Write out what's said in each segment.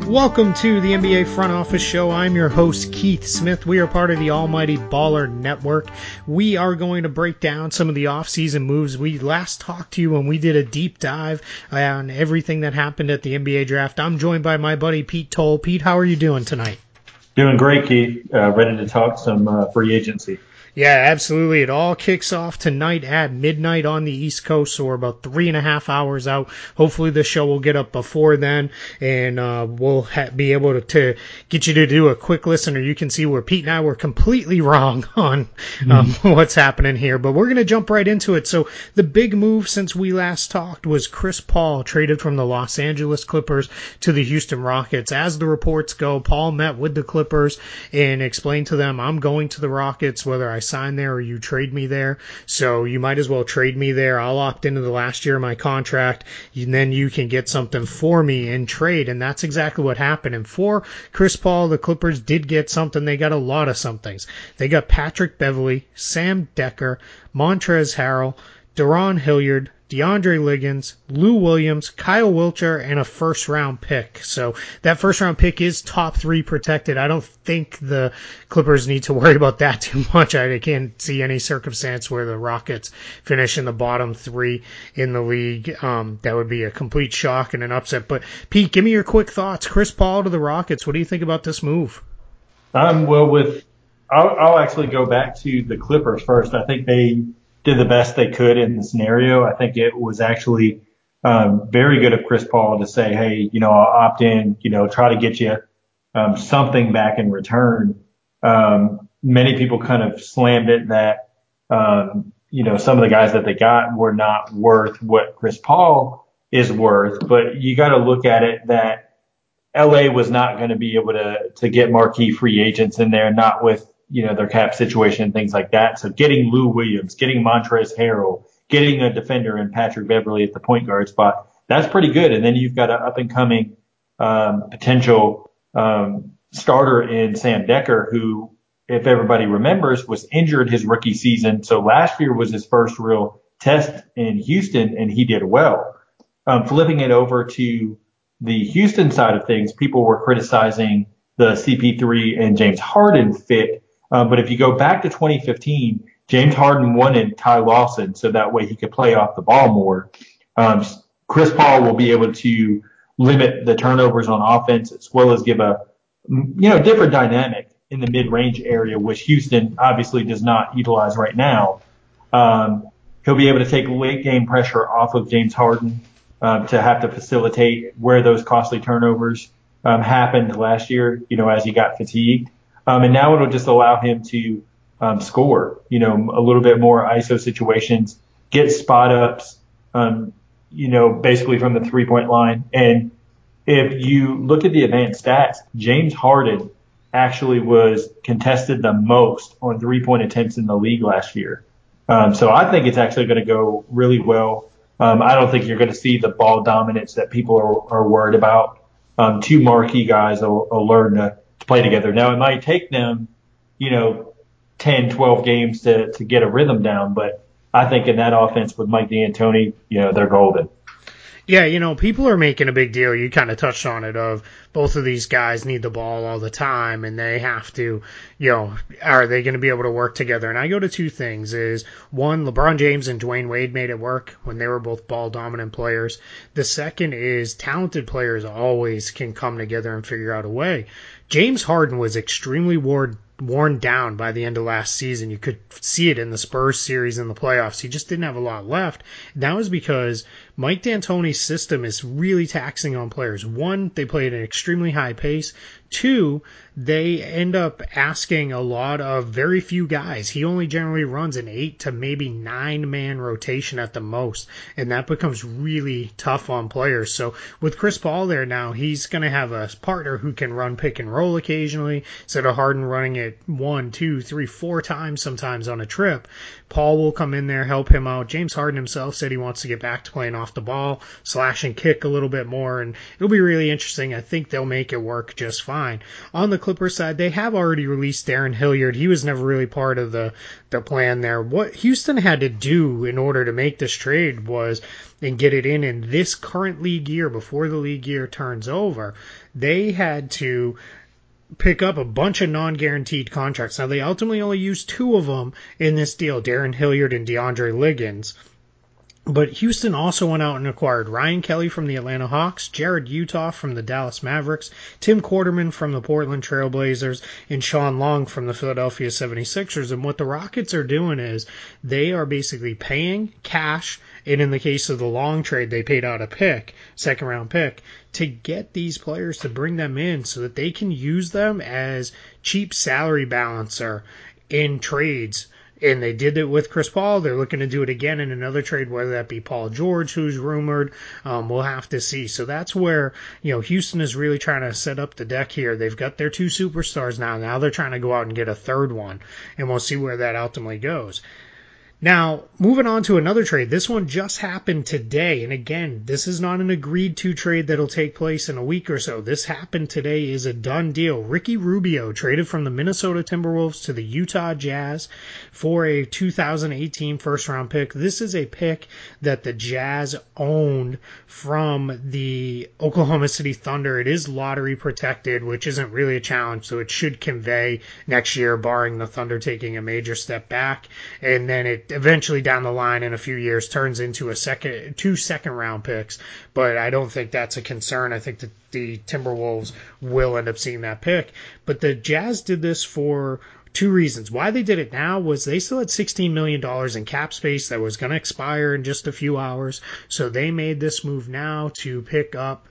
Welcome to the NBA Front Office Show. I'm your host, Keith Smith. We are part of the Almighty Baller Network. We are going to break down some of the off-season moves. We last talked to you when we did a deep dive on everything that happened at the NBA draft. I'm joined by my buddy Pete Toll. Pete, how are you doing tonight? Doing great, Keith. Ready to talk some free agency. Yeah, absolutely. It all kicks off tonight at midnight on the East Coast, so we're about 3.5 hours out. Hopefully the show will get up before then, and we'll be able to get you to do a quick listen, or you can see where Pete and I were completely wrong on what's happening here. But we're going to jump right into it. So the big move since we last talked was Chris Paul traded from the Los Angeles Clippers to the Houston Rockets. As the reports go, Paul met with the Clippers and explained to them, I'm going to the Rockets, whether I sign there or you trade me there, so you might as well trade me there. I'll opt into the last year of my contract, and then you can get something for me in trade. And that's exactly what happened. And for Chris Paul, the Clippers did get something. They got a lot of somethings. They got Patrick Beverley, Sam Decker, Montrezl Harrell, Deron Hilliard, DeAndre Liggins, Lou Williams, Kyle Wiltshire, and a first-round pick. So that first-round pick is top 3 protected. I don't think the Clippers need to worry about that too much. I can't see any circumstance where the Rockets finish in the bottom 3 in the league. That would be a complete shock and an upset. But, Pete, give me your quick thoughts. Chris Paul to the Rockets. What do you think about this move? I'll actually go back to the Clippers first. I think they did the best they could in the scenario. I think it was actually very good of Chris Paul to say, hey, I'll opt in, try to get you something back in return. Many people kind of slammed it that, some of the guys that they got were not worth what Chris Paul is worth. But you got to look at it that LA was not going to be able to get marquee free agents in there, not with their cap situation and things like that. So getting Lou Williams, getting Montrezl Harrell, getting a defender in Patrick Beverley at the point guard spot, that's pretty good. And then you've got an up and coming potential starter in Sam Decker, who, if everybody remembers, was injured his rookie season. So last year was his first real test in Houston, and he did well. Flipping it over to the Houston side of things, people were criticizing the CP3 and James Harden fit. But if you go back to 2015, James Harden wanted Ty Lawson so that way he could play off the ball more. Chris Paul will be able to limit the turnovers on offense as well as give a different dynamic in the mid-range area, which Houston obviously does not utilize right now. He'll be able to take late game pressure off of James Harden to have to facilitate where those costly turnovers happened last year, as he got fatigued. And now it'll just allow him to score, a little bit more ISO situations, get spot ups, basically from the 3-point line. And if you look at the advanced stats, James Harden actually was contested the most on 3-point attempts in the league last year. So I think it's actually going to go really well. I don't think you're going to see the ball dominance that people are worried about. 2 marquee guys will learn to play together. Now, it might take them, 10, 12 games to get a rhythm down, but I think in that offense with Mike D'Antoni, they're golden. Yeah, people are making a big deal. You kind of touched on it of both of these guys need the ball all the time and they have to, are they going to be able to work together? And I go to 2 things is one, LeBron James and Dwayne Wade made it work when they were both ball dominant players. The second is talented players always can come together and figure out a way. James Harden was extremely worn down by the end of last season. You could see it in the Spurs series in the playoffs. He just didn't have a lot left. That was because Mike D'Antoni's system is really taxing on players. 1, they play at an extremely high pace. 2, they end up asking a lot of very few guys. He only generally runs an 8 to maybe 9-man rotation at the most, and that becomes really tough on players. So with Chris Paul there now, he's going to have a partner who can run pick and roll occasionally instead of Harden running it it 1, 2, 3, 4 times sometimes on a trip. Paul will come in there, help him out. James Harden himself said he wants to get back to playing off the ball, slash and kick a little bit more, and it'll be really interesting. I think they'll make it work just fine. On the Clippers side, they have already released Darren Hilliard. He was never really part of the plan there. What Houston had to do in order to make this trade was, and get it in this current league year before the league year turns over, they had to pick up a bunch of non-guaranteed contracts. Now, they ultimately only used 2 of them in this deal, Darren Hilliard and DeAndre Liggins. But Houston also went out and acquired Ryan Kelly from the Atlanta Hawks, Jared Utah from the Dallas Mavericks, Tim Quarterman from the Portland Trail Blazers, and Sean Long from the Philadelphia 76ers. And what the Rockets are doing is they are basically paying cash, and in the case of the Long trade, they paid out a pick, second-round pick, to get these players to bring them in so that they can use them as cheap salary balancer in trades. And they did it with Chris Paul. They're looking to do it again in another trade, whether that be Paul George, who's rumored. We'll have to see. So that's where, Houston is really trying to set up the deck here. They've got their 2 superstars now. Now they're trying to go out and get a third one, and we'll see where that ultimately goes. Now, moving on to another trade. This one just happened today. And again, this is not an agreed to trade that'll take place in a week or so. This happened today, is a done deal. Ricky Rubio traded from the Minnesota Timberwolves to the Utah Jazz for a 2018 first-round pick. This is a pick that the Jazz owned from the Oklahoma City Thunder. It is lottery protected, which isn't really a challenge, so it should convey next year, barring the Thunder taking a major step back. And then it eventually down the line in a few years turns into 2 second-round picks, but I don't think that's a concern. I think that the Timberwolves will end up seeing that pick. But the Jazz did this for 2 reasons. Why they did it now was they still had $16 million in cap space that was going to expire in just a few hours, so they made this move now to pick up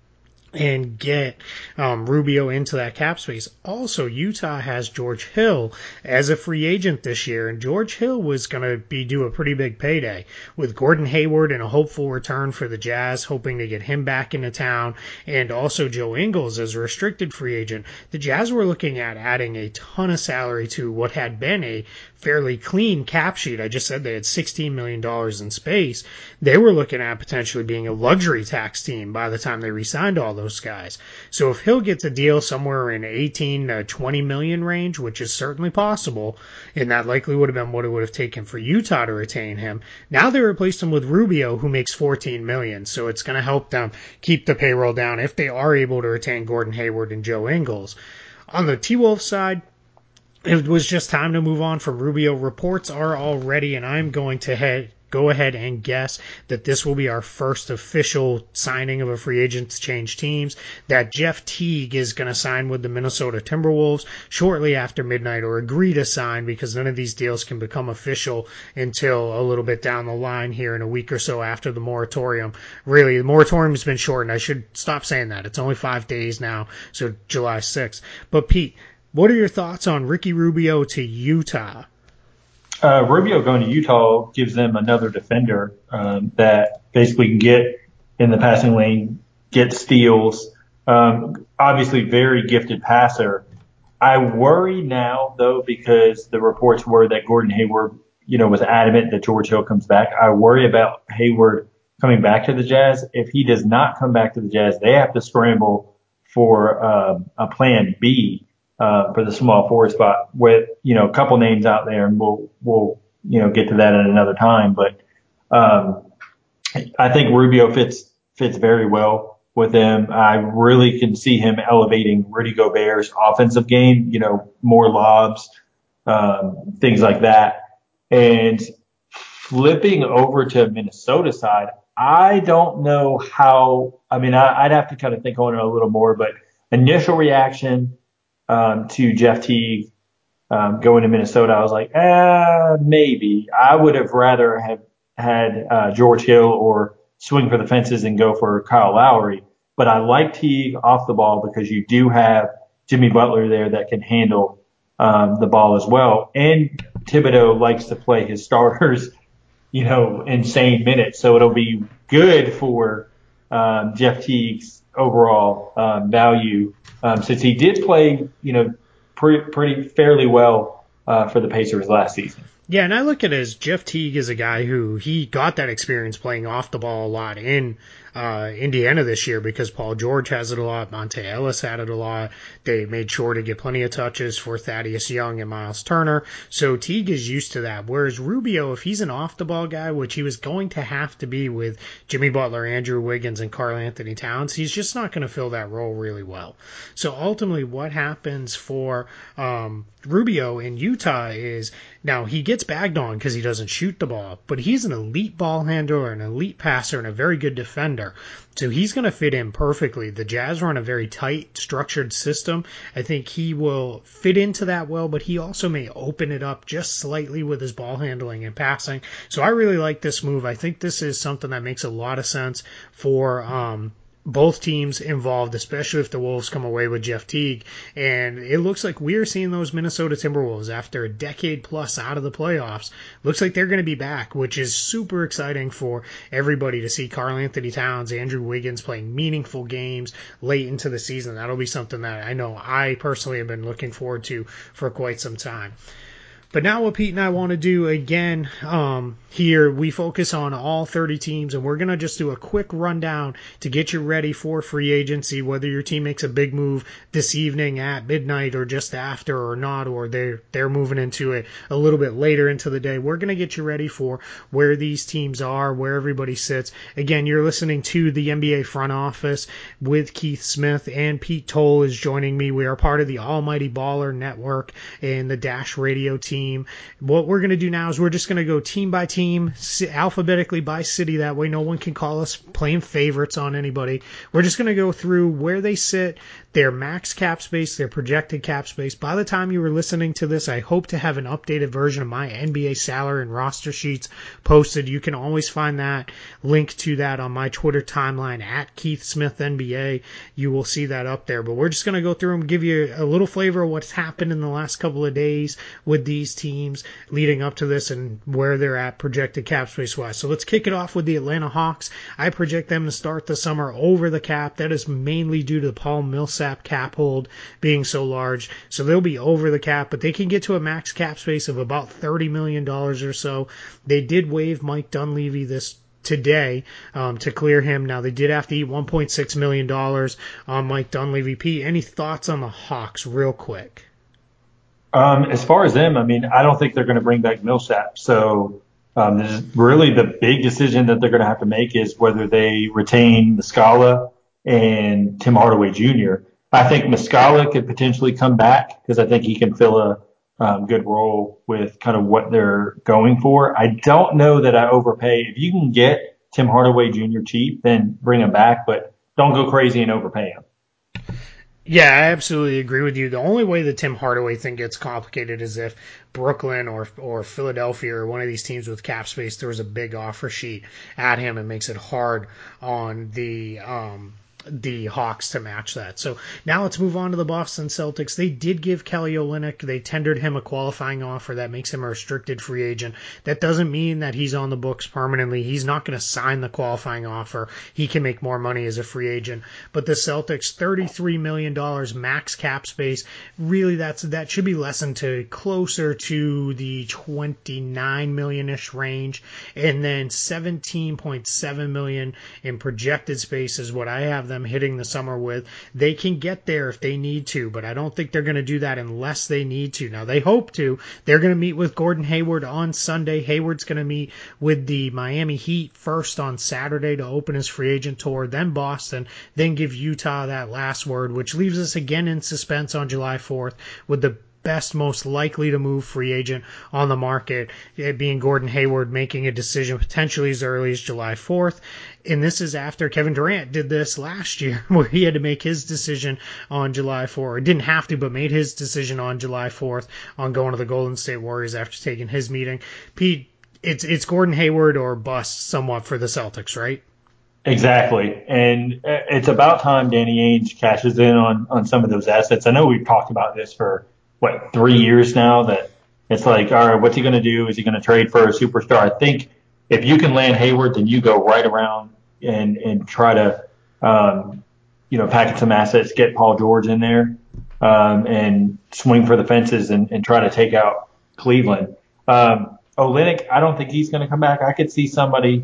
and get Rubio into that cap space. Also, Utah has George Hill as a free agent this year, and George Hill was going to be due a pretty big payday with Gordon Hayward and a hopeful return for the Jazz, hoping to get him back into town, and also Joe Ingles as a restricted free agent. The Jazz were looking at adding a ton of salary to what had been a fairly clean cap sheet. I just said they had $16 million in space. They were looking at potentially being a luxury tax team by the time they re-signed all those guys. So if Hill gets a deal somewhere in 18 to 20 million range, which is certainly possible, and that likely would have been what it would have taken for Utah to retain him, now they replaced him with Rubio, who makes 14 million. So it's going to help them keep the payroll down if they are able to retain Gordon Hayward and Joe Ingles. On the T-Wolves side, it was just time to move on from Rubio. Reports are already, and I'm going to go ahead and guess that this will be our first official signing of a free agent to change teams, that Jeff Teague is going to sign with the Minnesota Timberwolves shortly after midnight, or agree to sign, because none of these deals can become official until a little bit down the line here in a week or so after the moratorium. Really, the moratorium has been shortened. I should stop saying that. It's only 5 days now, so July 6th. But Pete, what are your thoughts on Ricky Rubio to Utah? Rubio going to Utah gives them another defender that basically can get in the passing lane, get steals. Obviously, very gifted passer. I worry now, though, because the reports were that Gordon Hayward, was adamant that George Hill comes back. I worry about Hayward coming back to the Jazz. If he does not come back to the Jazz, they have to scramble for a plan B. For the small forward spot with, a couple names out there, and we'll get to that at another time. But, I think Rubio fits very well with them. I really can see him elevating Rudy Gobert's offensive game, more lobs, things like that. And flipping over to Minnesota side, I don't know how, I'd have to kind of think on it a little more, but initial reaction, to Jeff Teague going to Minnesota, I was like, maybe. I would have rather have had George Hill or swing for the fences and go for Kyle Lowry. But I like Teague off the ball because you do have Jimmy Butler there that can handle the ball as well. And Thibodeau likes to play his starters, insane minutes. So it'll be good for Jeff Teague's overall value, since he did play, pretty fairly well for the Pacers last season. Yeah, and I look at it as Jeff Teague is a guy who he got that experience playing off the ball a lot in Indiana this year because Paul George has it a lot, Monte Ellis had it a lot. They made sure to get plenty of touches for Thaddeus Young and Miles Turner. So Teague is used to that. Whereas Rubio, if he's an off the ball guy, which he was going to have to be with Jimmy Butler, Andrew Wiggins, and Karl Anthony Towns, he's just not going to fill that role really well. So ultimately, what happens for Rubio in Utah is now he gets bagged on because he doesn't shoot the ball, but he's an elite ball handler, an elite passer, and a very good defender. So he's going to fit in perfectly. The Jazz run a very tight, structured system. I think he will fit into that well, but he also may open it up just slightly with his ball handling and passing. So I really like this move. I think this is something that makes a lot of sense for both teams involved, especially if the Wolves come away with Jeff Teague. And it looks like we're seeing those Minnesota Timberwolves after a decade plus out of the playoffs. Looks like they're going to be back, which is super exciting for everybody to see Karl Anthony Towns, Andrew Wiggins playing meaningful games late into the season. That'll be something that I know I personally have been looking forward to for quite some time. But now what Pete and I want to do again here, we focus on all 30 teams, and we're going to just do a quick rundown to get you ready for free agency, whether your team makes a big move this evening at midnight or just after or not, or they're moving into it a little bit later into the day. We're going to get you ready for where these teams are, where everybody sits. Again, you're listening to the NBA front office with Keith Smith, and Pete Toll is joining me. We are part of the Almighty Baller Network and the Dash Radio team. What we're going to do now is we're just going to go team by team, alphabetically by city. That way no one can call us playing favorites on anybody. We're just going to go through where they sit, their max cap space, their projected cap space. By the time you were listening to this, I hope to have an updated version of my NBA salary and roster sheets posted. You can always find that link to that on my Twitter timeline at Keith Smith NBA. You will see that up there. But we're just going to go through and give you a little flavor of what's happened in the last couple of days with these teams leading up to this and where they're at projected cap space wise. So let's kick it off with the Atlanta Hawks. I project them to start the summer over the cap. That is mainly due to the Paul Millsap cap hold being so large. So they'll be over the cap, but they can get to a max cap space of about $30 million or so. They did waive Mike Dunleavy today to clear him. Now they did have to eat $1.6 million on Mike Dunleavy. Pete, any thoughts on the Hawks real quick? As far as them, I mean, I don't think they're going to bring back Millsap. So really the big decision that they're going to have to make is whether they retain Muscala and Tim Hardaway Jr. I think Muscala could potentially come back because I think he can fill a good role with kind of what they're going for. I don't know that I overpay. If you can get Tim Hardaway Jr. cheap, then bring him back, but don't go crazy and overpay him. Yeah, I absolutely agree with you. The only way the Tim Hardaway thing gets complicated is if Brooklyn or Philadelphia or one of these teams with cap space throws a big offer sheet at him and makes it hard on the Hawks to match that. So now let's move on to the Boston Celtics. They did give Kelly Olynyk, they tendered him a qualifying offer that makes him a restricted free agent. That doesn't mean that he's on the books permanently. He's not going to sign the qualifying offer. He can make more money as a free agent. But the Celtics, $33 million max cap space. Really, that should be lessened to closer to the $29 million-ish range. And then $17.7 million in projected space is what I have them hitting the summer with. They can get there if they need to, but I don't think they're going to do that unless they need to. Now, they hope to. They're going to meet with Gordon Hayward on Sunday. Hayward's going to meet with the Miami Heat first on Saturday to open his free agent tour, then Boston, then give Utah that last word, which leaves us again in suspense on July 4th with the best, most likely to move free agent on the market, it being Gordon Hayward, making a decision potentially as early as July 4th. And this is after Kevin Durant did this last year, where he had to make his decision on July 4th. Or didn't have to, but made his decision on July 4th on going to the Golden State Warriors after taking his meeting. Pete, it's Gordon Hayward or bust somewhat for the Celtics, right? Exactly. And it's about time Danny Ainge cashes in on some of those assets. I know we've talked about this for 3 years now, that it's like, all right, what's he going to do? Is he going to trade for a superstar? I think if you can land Hayward, then you go right around and try to, package some assets, get Paul George in there. and swing for the fences and try to take out Cleveland. Olynyk, I don't think he's going to come back. I could see somebody,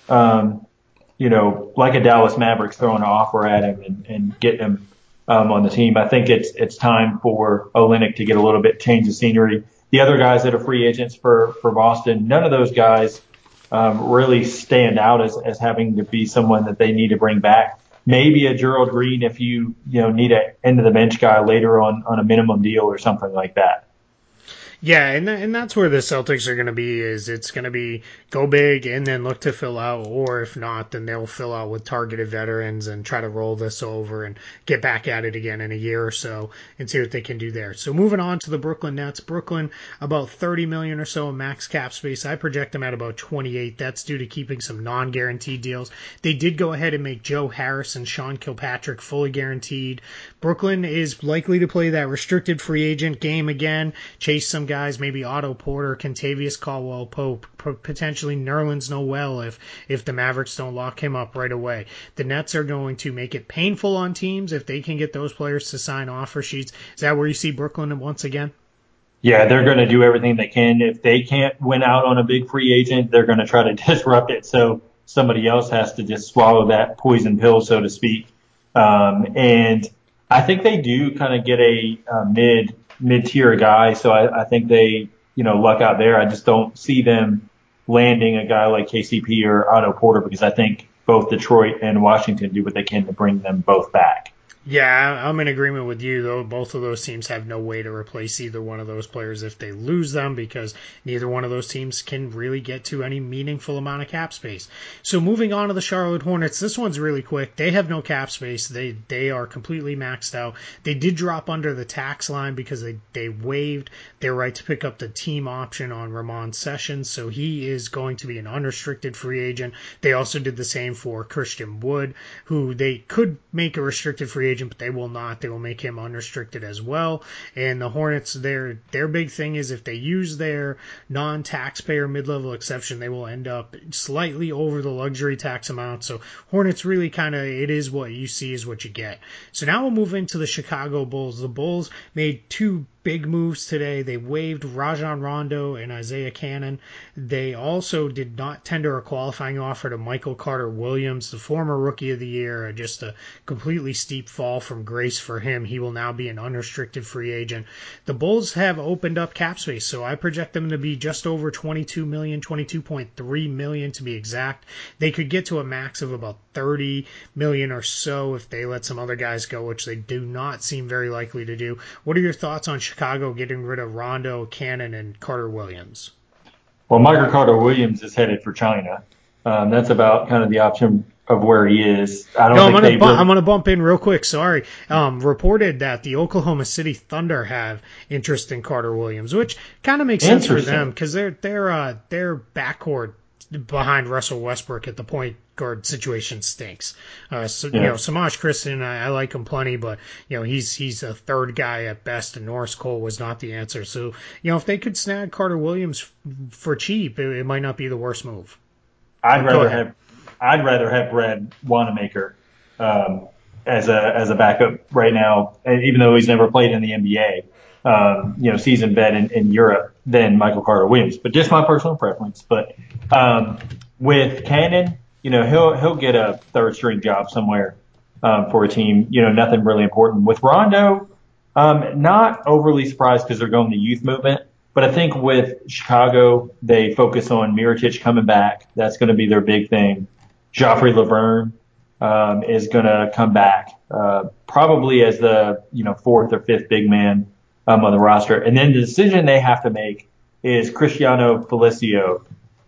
like a Dallas Mavericks throwing an offer at him and getting him on the team. I think it's time for Olynyk to get a little bit change of scenery. The other guys that are free agents for Boston, none of those guys really stand out as having to be someone that they need to bring back. Maybe a Gerald Green if you need an end of the bench guy later on a minimum deal or something like that. Yeah, and that's where the Celtics are going to be. Is it's going to be go big and then look to fill out, or if not, then they'll fill out with targeted veterans and try to roll this over and get back at it again in a year or so and see what they can do there. So moving on to the Brooklyn Nets. Brooklyn about $30 million or so in max cap space. I project them at about 28. That's due to keeping some non-guaranteed deals. They did go ahead and make Joe Harris and Sean Kilpatrick fully guaranteed. Brooklyn is likely to play that restricted free agent game again, chase some guys, maybe Otto Porter, Kentavious Caldwell-Pope, potentially Nerlens Noel if the Mavericks don't lock him up right away. The Nets are going to make it painful on teams if they can get those players to sign offer sheets. Is that where you see Brooklyn once again? Yeah, they're going to do everything they can. If they can't win out on a big free agent, they're going to try to disrupt it so somebody else has to just swallow that poison pill, so to speak. And I think they do kind of get a mid-tier guy, so I think they, luck out there. I just don't see them landing a guy like KCP or Otto Porter because I think both Detroit and Washington do what they can to bring them both back. Yeah, I'm in agreement with you, though. Both of those teams have no way to replace either one of those players if they lose them because neither one of those teams can really get to any meaningful amount of cap space. So moving on to the Charlotte Hornets, this one's really quick. They have no cap space. They are completely maxed out. They did drop under the tax line because they waived their right to pick up the team option on Ramon Sessions, so he is going to be an unrestricted free agent. They also did the same for Christian Wood, who they could make a restricted free agent, but they will not. They will make him unrestricted as well. And the Hornets, their big thing is if they use their non-taxpayer mid-level exception, they will end up slightly over the luxury tax amount. So Hornets really kind of, it is what you see is what you get. So now we'll move into the Chicago Bulls. The Bulls made two big moves today. They waived Rajon Rondo and Isaiah Cannon. They also did not tender a qualifying offer to Michael Carter-Williams, the former Rookie of the Year. Just a completely steep fall from grace for him. He will now be an unrestricted free agent. The Bulls have opened up cap space, so I project them to be just over $22 million, $22.3 million to be exact. They could get to a max of about $30 million or so if they let some other guys go, which they do not seem very likely to do. What are your thoughts on Chicago getting rid of Rondo, Cannon, and Carter-Williams? Well, Michael Carter-Williams is headed for China. That's about kind of the option of where he is. I'm going to bump in real quick. Sorry. Reported that the Oklahoma City Thunder have interest in Carter-Williams, which kind of makes sense for them because their backcourt behind Russell Westbrook at the point guard situation stinks. Samaj Kristen, I like him plenty, but he's a third guy at best, and Norris Cole was not the answer. So if they could snag Carter-Williams for cheap, it might not be the worst move. I'd rather have Brad Wanamaker as a backup right now, and even though he's never played in the NBA, seasoned vet in Europe, than Michael Carter-Williams. But just my personal preference. But with Cannon, he'll get a third string job somewhere for a team. Nothing really important. With Rondo, not overly surprised because they're going the youth movement. But I think with Chicago, they focus on Mirotic coming back. That's going to be their big thing. Joffrey Laverne is going to come back, probably as the fourth or fifth big man on the roster. And then the decision they have to make is Cristiano Felicio.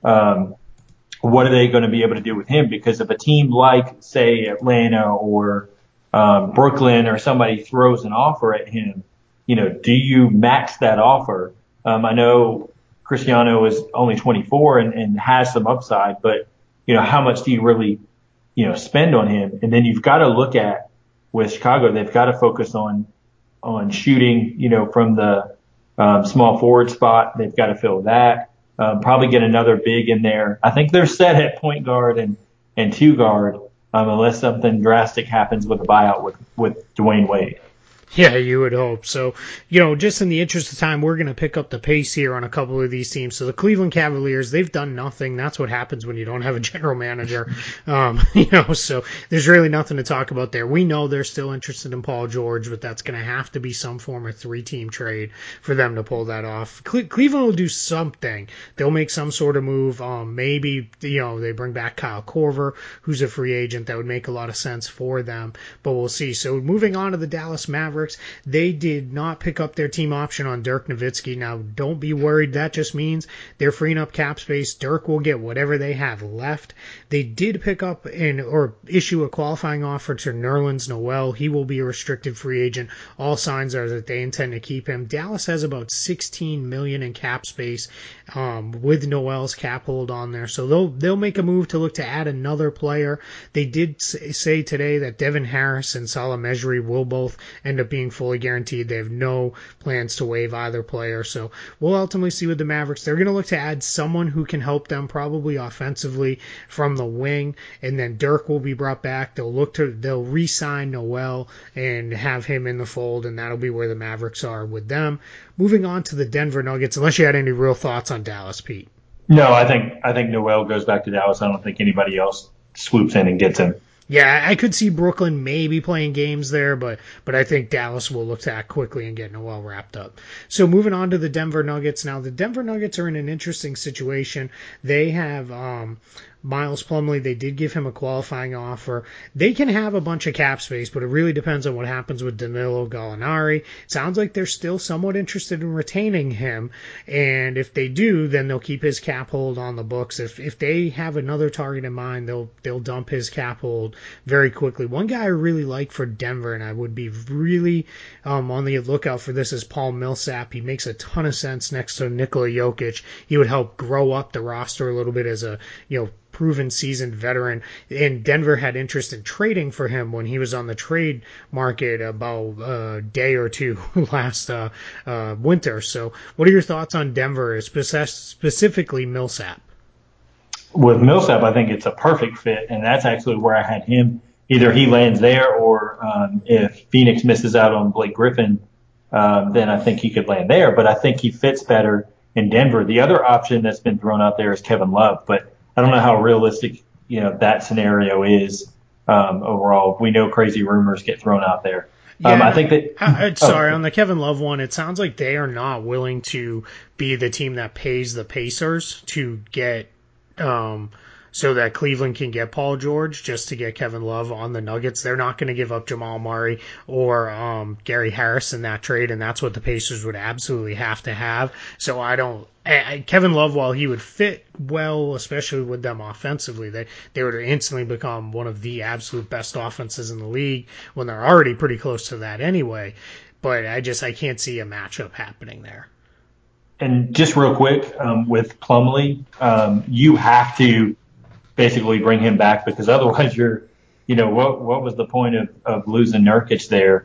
What are they going to be able to do with him? Because if a team like, say, Atlanta or Brooklyn or somebody throws an offer at him, do you max that offer? I know Cristiano is only 24 and has some upside, but how much do you really spend on him? And then you've got to look at with Chicago, they've got to focus on shooting, from the small forward spot. They've got to fill that. Probably get another big in there. I think they're set at point guard and two guard, unless something drastic happens with a buyout with Dwayne Wade. Yeah, you would hope. So, just in the interest of time, we're going to pick up the pace here on a couple of these teams. So the Cleveland Cavaliers, they've done nothing. That's what happens when you don't have a general manager. So there's really nothing to talk about there. We know they're still interested in Paul George, but that's going to have to be some form of 3-team trade for them to pull that off. Cleveland will do something. They'll make some sort of move. Maybe, they bring back Kyle Korver, who's a free agent. That would make a lot of sense for them, but we'll see. So moving on to the Dallas Mavericks, they did not pick up their team option on Dirk Nowitzki. Now, don't be worried. That just means they're freeing up cap space. Dirk will get whatever they have left. They did pick up or issue a qualifying offer to Nerlens Noel. He will be a restricted free agent. All signs are that they intend to keep him. Dallas has about $16 million in cap space with Noel's cap hold on there. So they'll make a move to look to add another player. They did say today that Devin Harris and Salah Mejri will both end up being fully guaranteed. They have no plans to waive either player. So we'll ultimately see with the Mavericks. They're going to look to add someone who can help them probably offensively from the wing, and then Dirk will be brought back. They'll re-sign Noel and have him in the fold, and that'll be where the Mavericks are with them. Moving on to the Denver Nuggets, unless you had any real thoughts on Dallas, Pete. No, I think Noel goes back to Dallas. I don't think anybody else swoops in and gets him. Yeah, I could see Brooklyn maybe playing games there, but I think Dallas will look to act quickly and get Noel wrapped up. So moving on to the Denver Nuggets. Now, the Denver Nuggets are in an interesting situation. They have Miles Plumlee. They did give him a qualifying offer. They can have a bunch of cap space, but it really depends on what happens with Danilo Gallinari. Sounds like they're still somewhat interested in retaining him, and if they do, then they'll keep his cap hold on the books. If they have another target in mind, they'll dump his cap hold very quickly. One guy I really like for Denver, and I would be really on the lookout for this, is Paul Millsap. He makes a ton of sense next to Nikola Jokic. He would help grow up the roster a little bit as a proven seasoned veteran, and Denver had interest in trading for him when he was on the trade market about a day or two last winter. So what are your thoughts on Denver, specifically Millsap? With Millsap, I think it's a perfect fit, and that's actually where I had him. Either he lands there, or if Phoenix misses out on Blake Griffin, then I think he could land there. But I think he fits better in Denver. The other option that's been thrown out there is Kevin Love, but I don't know how realistic that scenario is overall. We know crazy rumors get thrown out there. Yeah, I think that. On the Kevin Love one, it sounds like they are not willing to be the team that pays the Pacers to get so that Cleveland can get Paul George just to get Kevin Love on the Nuggets. They're not going to give up Jamal Murray or Gary Harris in that trade, and that's what the Pacers would absolutely have to have. So Kevin Love, while he would fit well, especially with them offensively, they would instantly become one of the absolute best offenses in the league when they're already pretty close to that anyway. But I can't see a matchup happening there. And just real quick, with Plumlee, you have to basically bring him back, because otherwise what was the point of losing Nurkic there,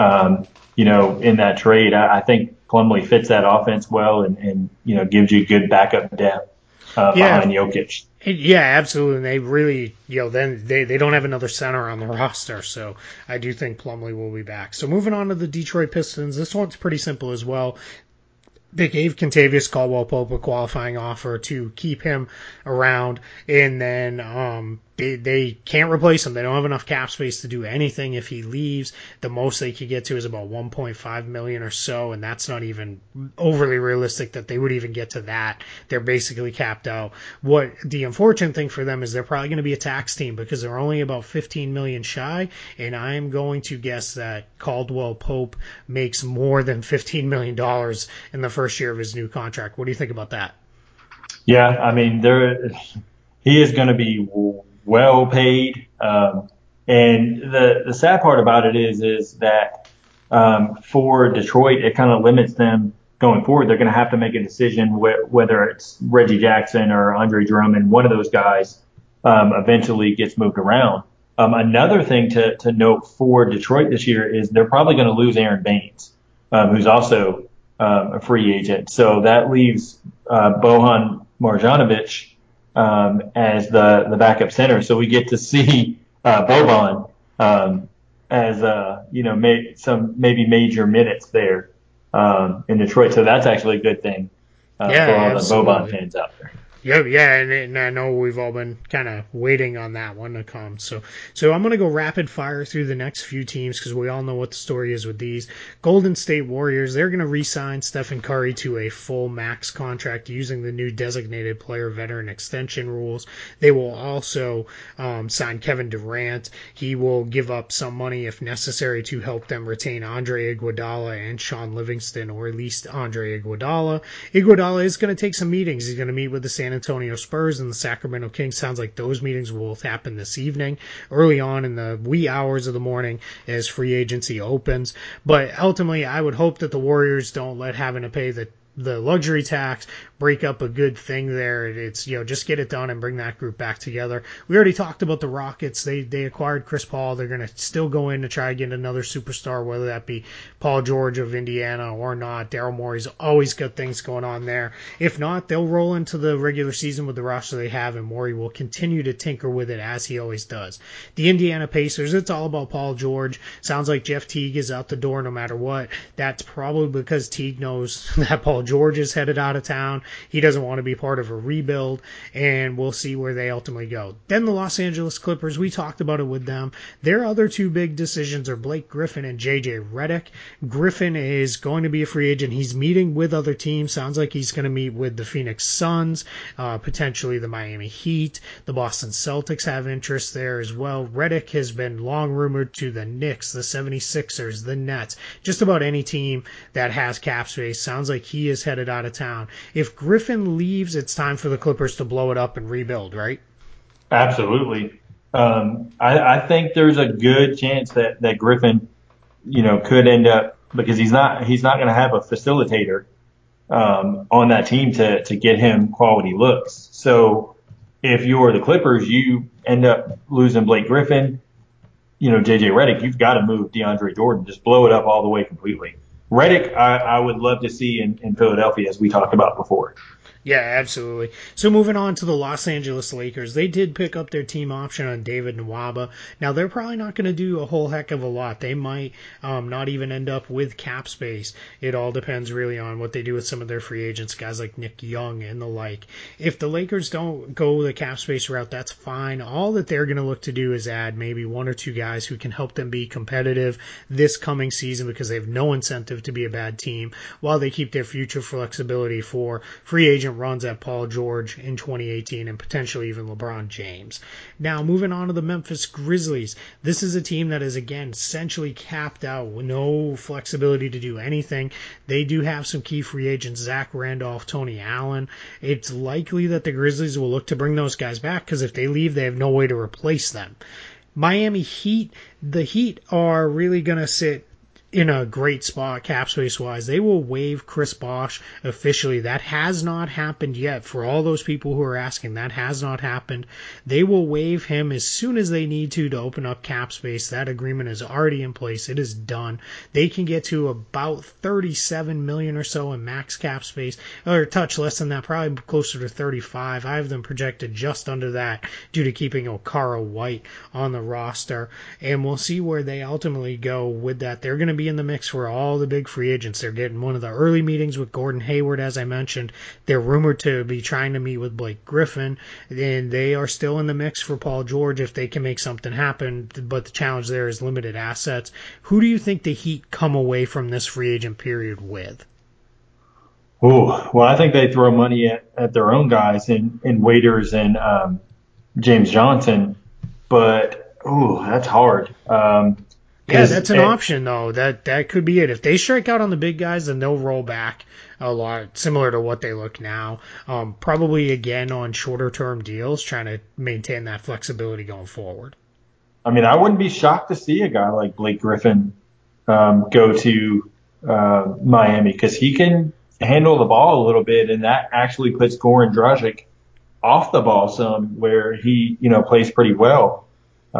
in that trade? I think Plumlee fits that offense well and gives you good backup depth behind Jokic. Yeah, absolutely. And they really, then they don't have another center on the roster, so I do think Plumlee will be back. So moving on to the Detroit Pistons, this one's pretty simple as well. They gave Kentavious Caldwell-Pope a qualifying offer to keep him around, and then they can't replace him. They don't have enough cap space to do anything if he leaves. The most they could get to is about $1.5 million or so, and that's not even overly realistic that they would even get to that. They're basically capped out. What the unfortunate thing for them is they're probably going to be a tax team because they're only about $15 million shy, and I'm going to guess that Caldwell-Pope makes more than $15 million in the first year of his new contract. What do you think about that? Yeah, I mean, he is going to be well paid. And the sad part about it is that for Detroit, it kind of limits them going forward. They're going to have to make a decision whether it's Reggie Jackson or Andre Drummond. One of those guys eventually gets moved around. Another thing to note for Detroit this year is they're probably going to lose Aaron Baines, who's also a free agent. So that leaves Bojan Marjanovic as the backup center. So we get to see Boban as some maybe major minutes there in Detroit. So that's actually a good thing Yeah, for all the Boban absolutely. fans out there. Yeah, and I know we've all been kind of waiting on that one to come. So I'm gonna go rapid fire through the next few teams because we all know what the story is with these. Golden State Warriors, they're gonna re-sign Stephen Curry to a full max contract using the new designated player veteran extension rules. They will also sign Kevin Durant. He will give up some money if necessary to help them retain Andre Iguodala and Sean Livingston, or at least Andre Iguodala. Iguodala is going to take some meetings. He's going to meet with the San Antonio Spurs and the Sacramento Kings. Sounds like those meetings will happen this evening, early on in the wee hours of the morning as free agency opens. But ultimately, I would hope that the Warriors don't let having to pay the luxury tax break up a good thing there. It's, just get it done and bring that group back together. We already talked about the Rockets. They acquired Chris Paul. They're going to still go in to try to get another superstar, whether that be Paul George of Indiana or not. Daryl Morey's always got things going on there. If not, they'll roll into the regular season with the roster they have, and Morey will continue to tinker with it as he always does. The Indiana Pacers, it's all about Paul George. Sounds like Jeff Teague is out the door no matter what. That's probably because Teague knows that Paul George is headed out of town. He doesn't want to be part of a rebuild, and we'll see where they ultimately go. Then the Los Angeles Clippers, we talked about it with them. Their other two big decisions are Blake Griffin and JJ Redick. Griffin is going to be a free agent. He's meeting with other teams. Sounds like he's going to meet with the Phoenix Suns, potentially the Miami Heat. The Boston Celtics have interest there as well. Redick has been long rumored to the Knicks, the 76ers, the Nets, just about any team that has cap space. Sounds like he is headed out of town. If Griffin leaves, it's time for the Clippers to blow it up and rebuild, right? Absolutely. I think there's a good chance that Griffin, could end up, because he's not going to have a facilitator on that team to get him quality looks. So if you're the Clippers, you end up losing Blake Griffin, JJ Redick, you've got to move DeAndre Jordan, just blow it up all the way completely. Redick, I would love to see in Philadelphia, as we talked about before. Yeah, absolutely. So moving on to the Los Angeles Lakers, they did pick up their team option on David Nwaba. Now they're probably not going to do a whole heck of a lot. They might not even end up with cap space. It all depends really on what they do with some of their free agents, guys like Nick Young and the like. If the Lakers don't go the cap space route, that's fine. All that they're going to look to do is add maybe one or two guys who can help them be competitive this coming season because they have no incentive to be a bad team while they keep their future flexibility for free agent runs at Paul George in 2018 and potentially even LeBron James. Now, moving on to the Memphis Grizzlies. This is a team that is, again, essentially capped out with no flexibility to do anything. They do have some key free agents, Zach Randolph, Tony Allen. It's likely that the Grizzlies will look to bring those guys back because if they leave, they have no way to replace them. Miami Heat, the Heat are really going to sit in a great spot cap space wise. They will waive Chris Bosh officially. That has not happened yet. For all those people who are asking, that has not happened. They will waive him as soon as they need to open up cap space. That agreement is already in place. It is done. They can get to about 37 million or so in max cap space, or a touch less than that, probably closer to 35. I have them projected just under that due to keeping Okara White on the roster, and we'll see where they ultimately go with that. They're going to be in the mix for all the big free agents. They're getting one of the early meetings with Gordon Hayward, as I mentioned. They're rumored to be trying to meet with Blake Griffin, and they are still in the mix for Paul George if they can make something happen, but the challenge there is limited assets. Who do you think the Heat come away from this free agent period with? Oh, well, I think they throw money at their own guys in Waiters and James Johnson, but that's hard. Yeah, Because that's an option though. That could be it. If they strike out on the big guys, then they'll roll back a lot, similar to what they look now. Probably again on shorter term deals, trying to maintain that flexibility going forward. I mean, I wouldn't be shocked to see a guy like Blake Griffin go to Miami because he can handle the ball a little bit, and that actually puts Goran Dragic off the ball some, where he plays pretty well.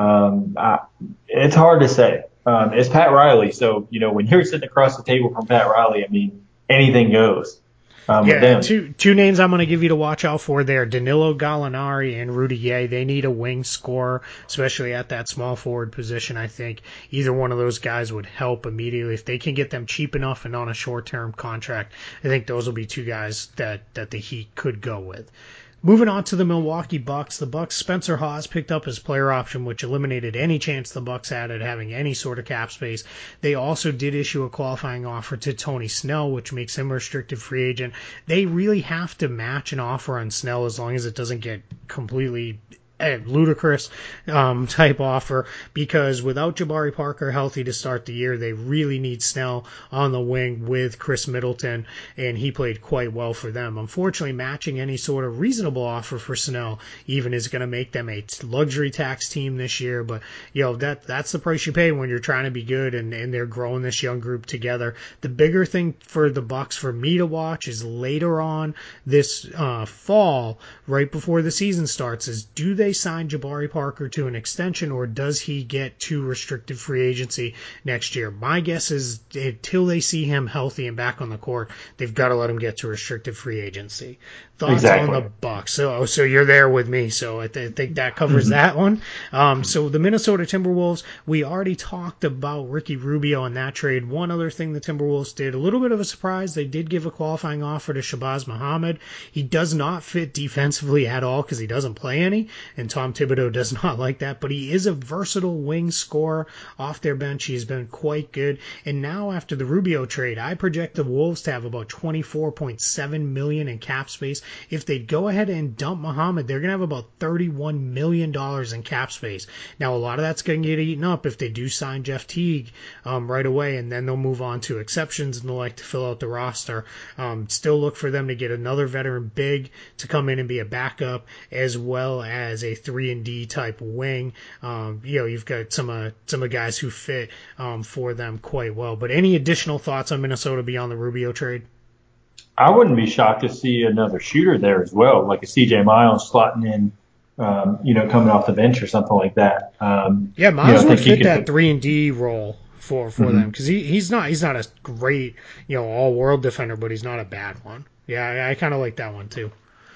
It's hard to say. It's Pat Riley, so when you're sitting across the table from Pat Riley, I mean anything goes. with Yeah, them. two names I'm going to give you to watch out for there: Danilo Gallinari and Rudy Gay. They need a wing scorer, especially at that small forward position. I think either one of those guys would help immediately if they can get them cheap enough and on a short-term contract. I think those will be two guys that the Heat could go with. Moving on to the Milwaukee Bucks, the Bucks Spencer Hawes picked up his player option, which eliminated any chance the Bucks had at having any sort of cap space. They also did issue a qualifying offer to Tony Snell, which makes him a restricted free agent. They really have to match an offer on Snell as long as it doesn't get completely ludicrous type offer, because without Jabari Parker healthy to start the year, they really need Snell on the wing with Chris Middleton, and he played quite well for them. Unfortunately, matching any sort of reasonable offer for Snell even is going to make them a luxury tax team this year, but that's the price you pay when you're trying to be good, and they're growing this young group together. The bigger thing for the Bucks for me to watch is later on this fall, right before the season starts, is do they sign Jabari Parker to an extension, or does he get to restricted free agency next year? My guess is until they see him healthy and back on the court, they've got to let him get to restricted free agency. Thoughts on the Bucks? So you're there with me. So I think that covers that one. So the Minnesota Timberwolves, we already talked about Ricky Rubio on that trade. One other thing the Timberwolves did, a little bit of a surprise, they did give a qualifying offer to Shabazz Muhammad. He does not fit defensively at all because he doesn't play any, and Tom Thibodeau does not like that, but he is a versatile wing scorer off their bench. He's been quite good. And now after the Rubio trade, I project the Wolves to have about $24.7 million in cap space. If they go ahead and dump Muhammad, they're going to have about $31 million in cap space. Now, a lot of that's going to get eaten up if they do sign Jeff Teague right away, and then they'll move on to exceptions and they'll like to fill out the roster. Still look for them to get another veteran big to come in and be a backup, as well as a 3-and-D type wing. You've got some guys who fit for them quite well. But any additional thoughts on Minnesota beyond the Rubio trade? I wouldn't be shocked to see another shooter there as well, like a CJ Miles slotting in, coming off the bench or something like that. Miles would fit that 3-and-D role for them, because he's not a great all world defender, but he's not a bad one. Yeah, I kind of like that one too.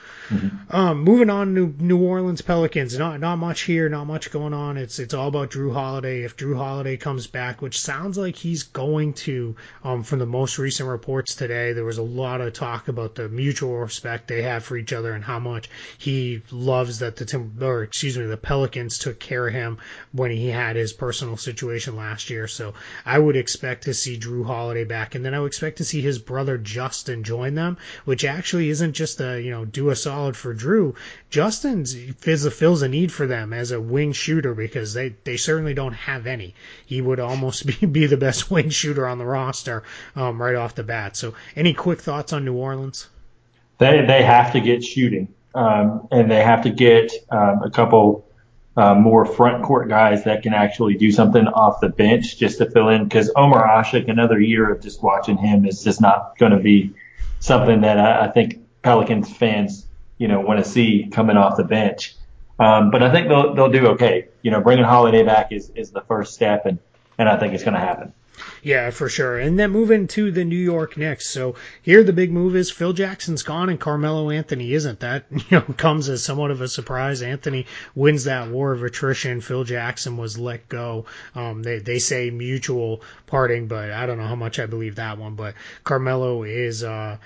Moving on to New Orleans Pelicans, not much here, not much going on. It's all about Drew Holiday. If Drew Holiday comes back, which sounds like he's going to, from the most recent reports today, there was a lot of talk about the mutual respect they have for each other and how much he loves that the Pelicans took care of him when he had his personal situation last year. So I would expect to see Drew Holiday back, and then I would expect to see his brother Justin join them, which actually isn't just do a solid for Drew. Justin fills a need for them as a wing shooter, because they certainly don't have any. He would almost be the best wing shooter on the roster right off the bat. So any quick thoughts on New Orleans? They have to get shooting, and they have to get a couple more front court guys that can actually do something off the bench just to fill in, because Omar Ashik, another year of just watching him is just not going to be something that I think Pelicans fans want to see coming off the bench. But I think they'll do okay. Bringing Holiday back is the first step, and I think it's going to happen. Yeah, for sure. And then moving to the New York Knicks. So here the big move is Phil Jackson's gone and Carmelo Anthony isn't. That comes as somewhat of a surprise. Anthony wins that war of attrition. Phil Jackson was let go. They say mutual parting, but I don't know how much I believe that one. But Carmelo is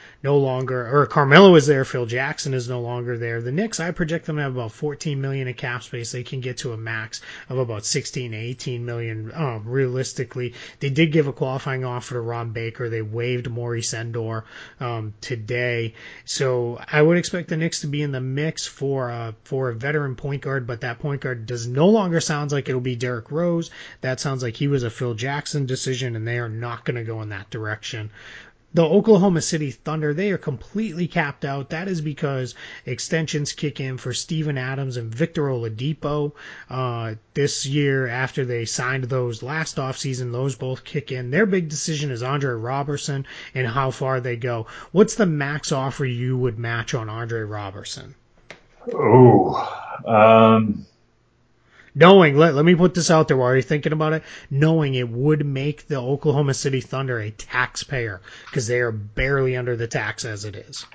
Carmelo is there. Phil Jackson is no longer there. The Knicks, I project them to have about $14 million in cap space. They can get to a max of about 16 to 18 million realistically. They did give a qualifying offer to Ron Baker. They waived Maurice Endor today. So I would expect the Knicks to be in the mix for a veteran point guard, but that point guard does no longer sounds like it'll be Derrick Rose. That sounds like he was a Phil Jackson decision, and they are not going to go in that direction. The Oklahoma City Thunder, they are completely capped out. That is because extensions kick in for Steven Adams and Victor Oladipo this year. After they signed those last offseason, those both kick in. Their big decision is Andre Robertson and how far they go. What's the max offer you would match on Andre Robertson? knowing, let me put this out there while you're thinking about it, knowing it would make the Oklahoma City Thunder a taxpayer because they are barely under the tax as it is.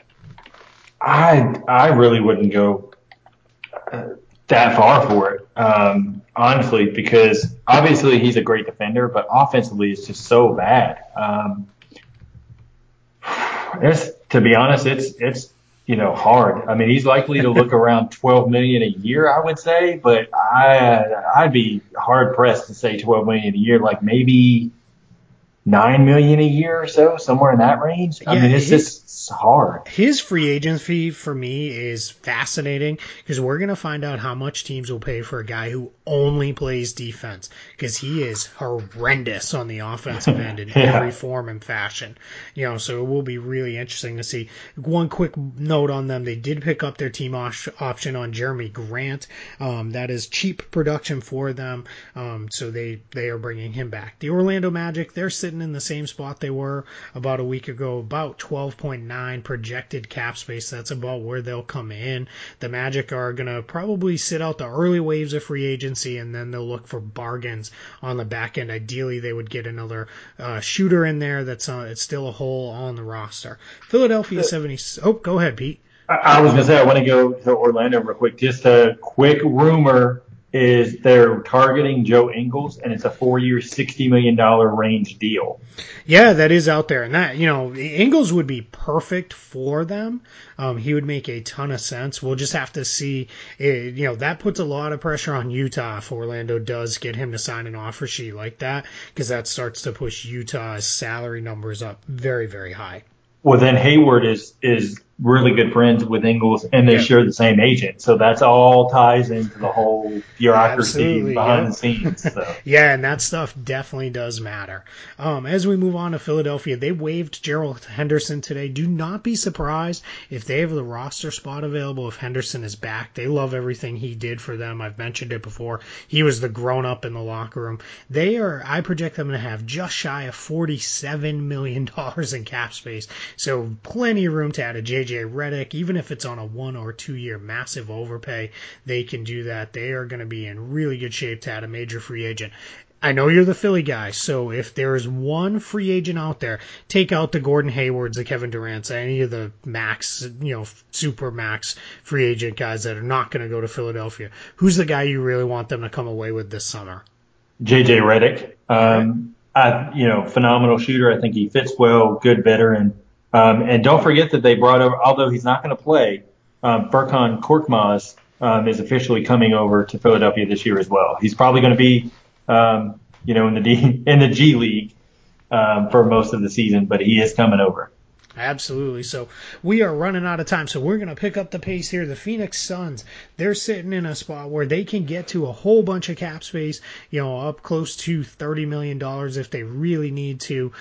I really wouldn't go that far for it, honestly, because obviously he's a great defender, but offensively it's just so bad. To be honest, it's hard. I mean, he's likely to look around 12 million a year, I would say, but I'd be hard pressed to say 12 million a year, like maybe 9 million a year or so, somewhere in that range. I mean, it's just hard. His free agency for me is fascinating because we're going to find out how much teams will pay for a guy who only plays defense because he is horrendous on the offensive end in every form and fashion. So it will be really interesting to see. One quick note on them. They did pick up their team option on Jeremy Grant. That is cheap production for them. So they are bringing him back. The Orlando Magic, they're sitting in the same spot they were about a week ago, about 12.9 projected cap space. That's about where they'll come in. The Magic are going to probably sit out the early waves of free agency, and then they'll look for bargains on the back end. Ideally, they would get another shooter in there that's it's still a hole on the roster. Philadelphia 70. Oh, go ahead, Pete. I was going to say, I want to go to Orlando real quick. Just a quick rumor is they're targeting Joe Ingles, and it's a 4-year, $60 million range deal. Yeah, that is out there. And that, Ingles would be perfect for them. He would make a ton of sense. We'll just have to see. That puts a lot of pressure on Utah if Orlando does get him to sign an offer sheet like that, because that starts to push Utah's salary numbers up very, very high. Well, then Hayward is really good friends with Ingles, and they share the same agent. So that's all ties into the whole bureaucracy behind the scenes. So. Yeah, and that stuff definitely does matter. As we move on to Philadelphia, they waived Gerald Henderson today. Do not be surprised if they have the roster spot available if Henderson is back. They love everything he did for them. I've mentioned it before. He was the grown-up in the locker room. I project them to have just shy of $47 million in cap space. So plenty of room to add a JJ Redick, even if it's on a 1 or 2 year massive overpay, they can do that. They are going to be in really good shape to add a major free agent. I know you're the Philly guy, so if there is one free agent out there, take out the Gordon Haywards, the Kevin Durant's, any of the max, super max free agent guys that are not going to go to Philadelphia. Who's the guy you really want them to come away with this summer? JJ Redick. Phenomenal shooter. I think he fits well, good veteran. And don't forget that they brought over, although he's not going to play, Furkan Korkmaz is officially coming over to Philadelphia this year as well. He's probably going to be, in the G League for most of the season, but he is coming over. Absolutely. So we are running out of time. So we're going to pick up the pace here. The Phoenix Suns, they're sitting in a spot where they can get to a whole bunch of cap space, up close to $30 million if they really need to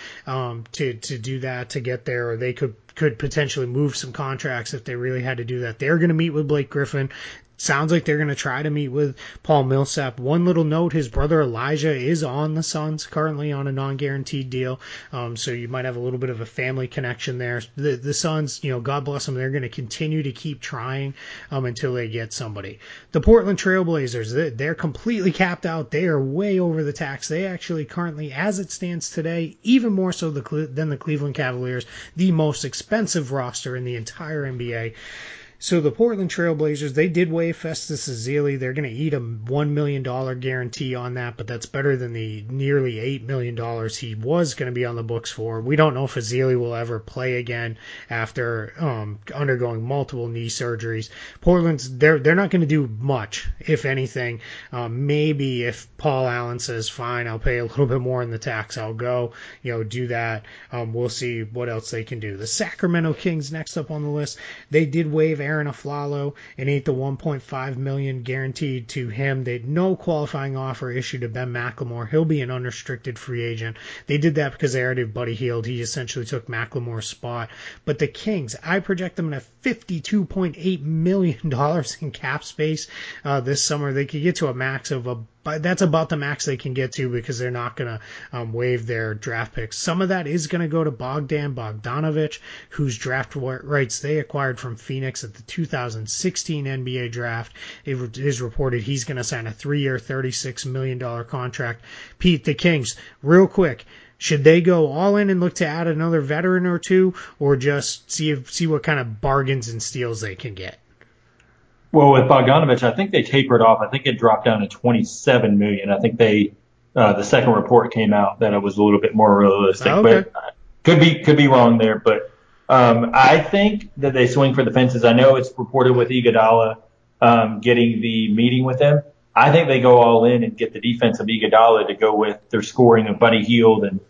do that to get there, or they could potentially move some contracts if they really had to do that. They're going to meet with Blake Griffin. Sounds like they're going to try to meet with Paul Millsap. One little note, his brother Elijah is on the Suns currently on a non-guaranteed deal. So you might have a little bit of a family connection there. The Suns, God bless them, they're going to continue to keep trying until they get somebody. The Portland Trailblazers, they're completely capped out. They are way over the tax. They actually currently, as it stands today, even more so than the Cleveland Cavaliers, the most expensive roster in the entire NBA. So the Portland Trailblazers, they did waive Festus Ezeli. They're going to eat a $1 million guarantee on that, but that's better than the nearly $8 million he was going to be on the books for. We don't know if Ezeli will ever play again after undergoing multiple knee surgeries. Portland's, they're not going to do much, if anything. Maybe if Paul Allen says, fine, I'll pay a little bit more in the tax, I'll go, do that. We'll see what else they can do. The Sacramento Kings next up on the list. They did waive Aaron Aflalo and ate the $1.5 million guaranteed to him. They had no qualifying offer issued to Ben McLemore. He'll be an unrestricted free agent. They did that because they already have Buddy Hield. He essentially took McLemore's spot. But the Kings, I project them at $52.8 million in cap space this summer. They could get to a max of that's about the max they can get to because they're not going to waive their draft picks. Some of that is going to go to Bogdan Bogdanovic, whose draft rights they acquired from Phoenix at the 2016 NBA draft. It is reported he's going to sign a 3-year, $36 million contract. Pete, the Kings, real quick, should they go all in and look to add another veteran or two, or just see what kind of bargains and steals they can get? Well, with Bogdanovich, I think they tapered off. I think it dropped down to 27 million. I think the second report came out that it was a little bit more realistic, okay. But could be wrong there. But I think that they swing for the fences. I know it's reported with Iguodala getting the meeting with them. I think they go all in and get the defense of Iguodala to go with their scoring of Buddy Hield and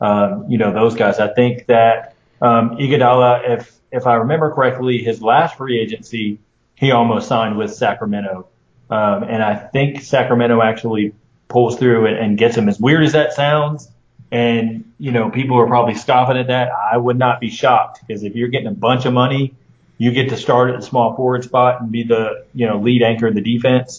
those guys. I think that Iguodala, if I remember correctly, his last free agency, he almost signed with Sacramento. And I think Sacramento actually pulls through and gets him. As weird as that sounds, and, people are probably scoffing at that, I would not be shocked, because if you're getting a bunch of money, you get to start at the small forward spot and be the, lead anchor of the defense,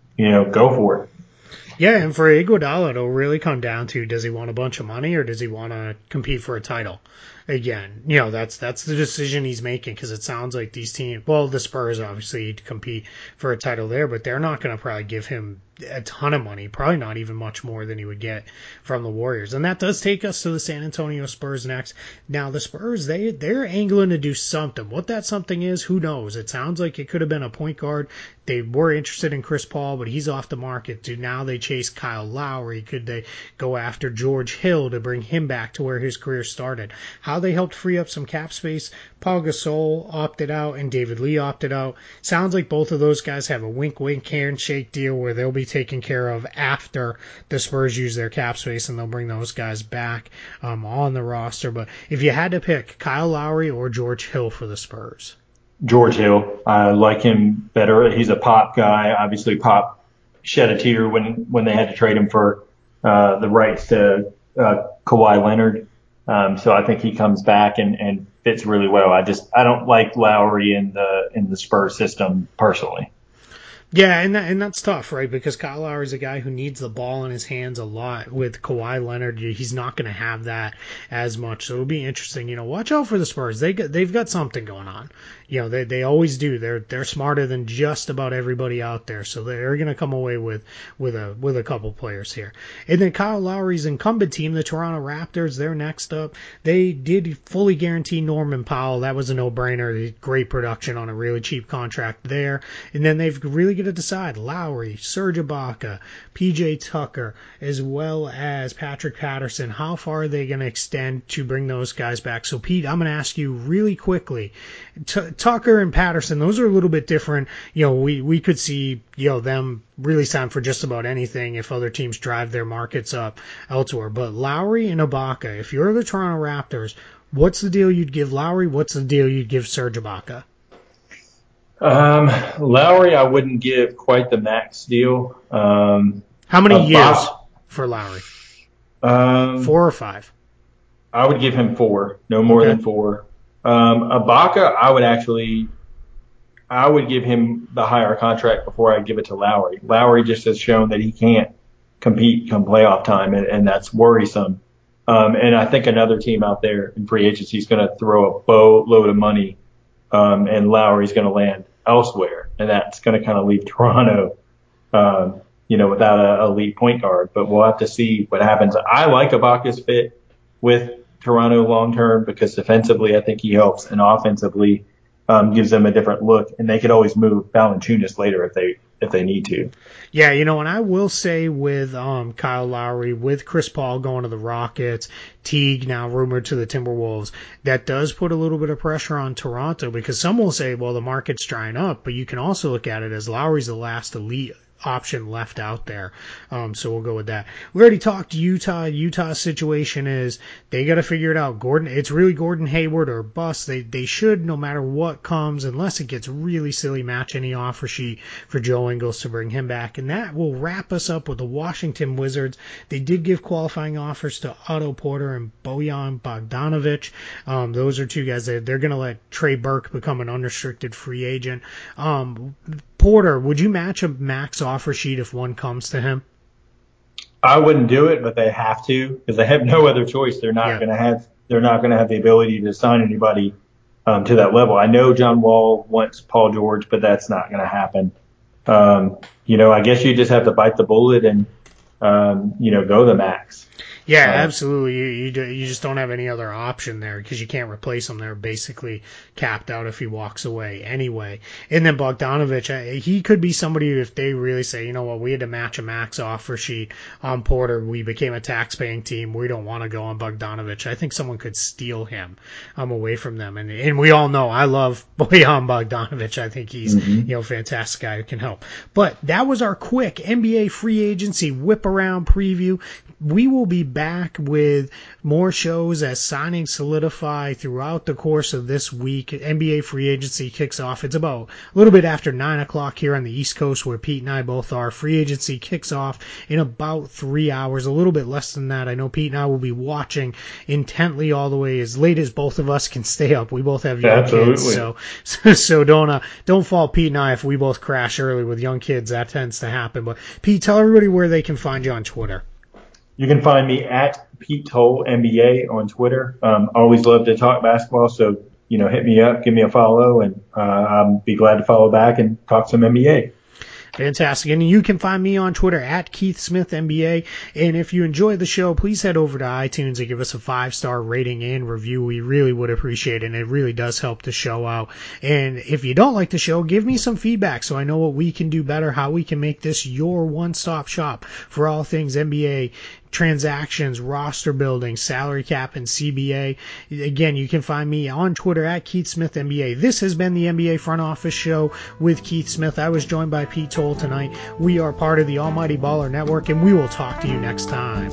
go for it. Yeah, and for Iguodala, it'll really come down to, does he want a bunch of money or does he want to compete for a title? Again, that's the decision he's making, because it sounds like these teams, well, the Spurs obviously compete for a title there, but they're not going to probably give him a ton of money, probably not even much more than he would get from the Warriors. And that does take us to the San Antonio Spurs next. Now, the Spurs, they're angling to do something. What that something is, who knows? It sounds like it could have been a point guard. They were interested in Chris Paul, but he's off the market. Now they chase Kyle Lowry. Could they go after George Hill to bring him back to where his career started? How they helped free up some cap space. Paul Gasol opted out and David Lee opted out. Sounds like both of those guys have a wink-wink handshake deal where they'll be taken care of after the Spurs use their cap space, and they'll bring those guys back on the roster. But if you had to pick Kyle Lowry or George Hill for the Spurs? George Hill. I like him better. He's a Pop guy. Obviously, Pop shed a tear when they had to trade him for the rights to Kawhi Leonard. So I think he comes back and fits really well. I don't like Lowry in the Spurs system personally. Yeah, and that's tough, right? Because Kyle Lowry's a guy who needs the ball in his hands a lot. With Kawhi Leonard, he's not going to have that as much. So it'll be interesting. Watch out for the Spurs. They've got something going on. They always do. They're smarter than just about everybody out there. So they're going to come away with a couple players here. And then Kyle Lowry's incumbent team, the Toronto Raptors, they're next up. They did fully guarantee Norman Powell. That was a no-brainer. Great production on a really cheap contract there. And then they've really to decide Lowry, Serge Ibaka, PJ Tucker, as well as Patrick Patterson. How far are they going to extend to bring those guys back? So, Pete, I'm going to ask you really quickly. Tucker and Patterson, those are a little bit different. We could see them really sign for just about anything if other teams drive their markets up elsewhere. But Lowry and Ibaka, if you're the Toronto Raptors, what's the deal you'd give Lowry? What's the deal you'd give Serge Ibaka? Lowry, I wouldn't give quite the max deal. How many years for Lowry? 4 or 5? I would give him 4, no more than 4. Ibaka, I would give him the higher contract before I give it to Lowry. Lowry just has shown that he can't compete come playoff time, and that's worrisome. And I think another team out there in free agency is going to throw a boatload of money, and Lowry's going to land elsewhere, and that's going to kind of leave Toronto, without a elite point guard. But we'll have to see what happens. I like Ibaka's fit with Toronto long term because defensively, I think he helps, and offensively, gives them a different look. And they could always move Valanciunas later if they need to. Yeah, and I will say with Kyle Lowry, with Chris Paul going to the Rockets, Teague now rumored to the Timberwolves, that does put a little bit of pressure on Toronto, because some will say, well, the market's drying up, but you can also look at it as Lowry's the last elite option left out there. So we'll go with that. We already talked Utah. Utah's situation is they got to figure it out. It's really Gordon Hayward or bust. They should, no matter what comes, unless it gets really silly, match any offer sheet for Joe Ingles to bring him back. And that will wrap us up with the Washington Wizards. They did give qualifying offers to Otto Porter and Bojan Bogdanovic. Those are two guys that they're going to let Trey Burke become an unrestricted free agent. Porter, would you match a max offer sheet if one comes to him? I wouldn't do it, but they have to because they have no other choice. Yeah. They're not going to have the ability to sign anybody to that level. I know John Wall wants Paul George, but that's not going to happen. I guess you just have to bite the bullet and go the max. Yeah, absolutely. You just don't have any other option there because you can't replace him. They're basically capped out if he walks away anyway. And then Bogdanovich, he could be somebody if they really say, you know what, we had to match a max offer sheet on Porter. We became a tax-paying team. We don't want to go on Bogdanovich. I think someone could steal him away from them. And we all know I love Bojan Bogdanovich. I think he's fantastic guy who can help. But that was our quick NBA free agency whip around preview. We will be back with more shows as signings solidify throughout the course of this week. NBA free agency kicks off. It's about a little bit after 9 o'clock here on the East Coast where Pete and I both are. Free agency kicks off in about 3 hours, a little bit less than that. I know Pete and I will be watching intently all the way as late as both of us can stay up. We both have young kids, so don't fault Pete and I if we both crash early with young kids. That tends to happen. But Pete, tell everybody where they can find you on Twitter. You can find me at Pete Toll NBA on Twitter. Always love to talk basketball, so hit me up, give me a follow, and I'll be glad to follow back and talk some NBA. Fantastic. And you can find me on Twitter at Keith Smith NBA. And if you enjoy the show, please head over to iTunes and give us a 5-star rating and review. We really would appreciate it, and it really does help the show out. And if you don't like the show, give me some feedback so I know what we can do better, how we can make this your one-stop shop for all things NBA transactions, roster building, salary cap, and CBA. Again, you can find me on Twitter at Keith Smith NBA. This has been the NBA Front Office Show with Keith Smith. I was joined by Pete Toll tonight. We are part of the Almighty Baller Network, and we will talk to you next time.